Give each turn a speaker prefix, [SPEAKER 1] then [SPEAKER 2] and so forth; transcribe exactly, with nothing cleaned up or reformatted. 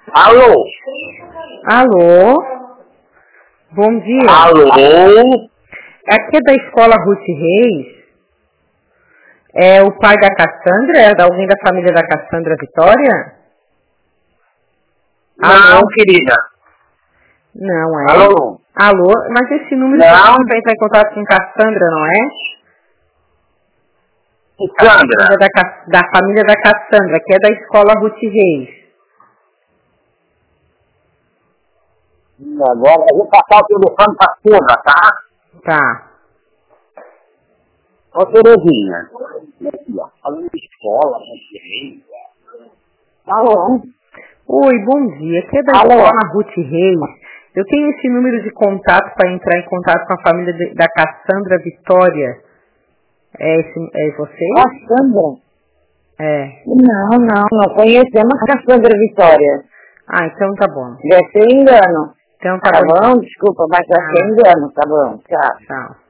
[SPEAKER 1] Alô?
[SPEAKER 2] Alô? Bom dia.
[SPEAKER 1] Alô?
[SPEAKER 2] Aqui é da escola Ruth Reis. É o pai da Cassandra? É alguém da família da Cassandra Vitória?
[SPEAKER 1] Não,
[SPEAKER 2] Alô?
[SPEAKER 1] querida.
[SPEAKER 2] Não é?
[SPEAKER 1] Alô?
[SPEAKER 2] Alô? Mas esse número
[SPEAKER 1] Não.
[SPEAKER 2] para entrar em contato com Cassandra, não é?
[SPEAKER 1] Sandra.
[SPEAKER 2] Da, Ca- da família da Cassandra, que é da escola Ruth Reis.
[SPEAKER 1] Agora eu vou passar o telefone pra Sandra, tá?
[SPEAKER 2] Tá.
[SPEAKER 1] Ô, Terezinha. Aqui, ó. Falando de escola, né? Alô?
[SPEAKER 2] Oi, bom dia. Aqui é da
[SPEAKER 1] Alô?
[SPEAKER 2] escola Ruth Reis. Eu tenho esse número de contato para entrar em contato com a família de- da Cassandra Vitória. É, esse, é você?
[SPEAKER 1] Cassandra?
[SPEAKER 2] É.
[SPEAKER 1] Não, não, não conhecemos a Cassandra Vitória.
[SPEAKER 2] Ah, então tá bom.
[SPEAKER 1] Deve ser engano.
[SPEAKER 2] Então tá,
[SPEAKER 1] Tá
[SPEAKER 2] bom.
[SPEAKER 1] bom? Desculpa, mas deve ser engano, tá bom. Tchau.
[SPEAKER 2] Tchau.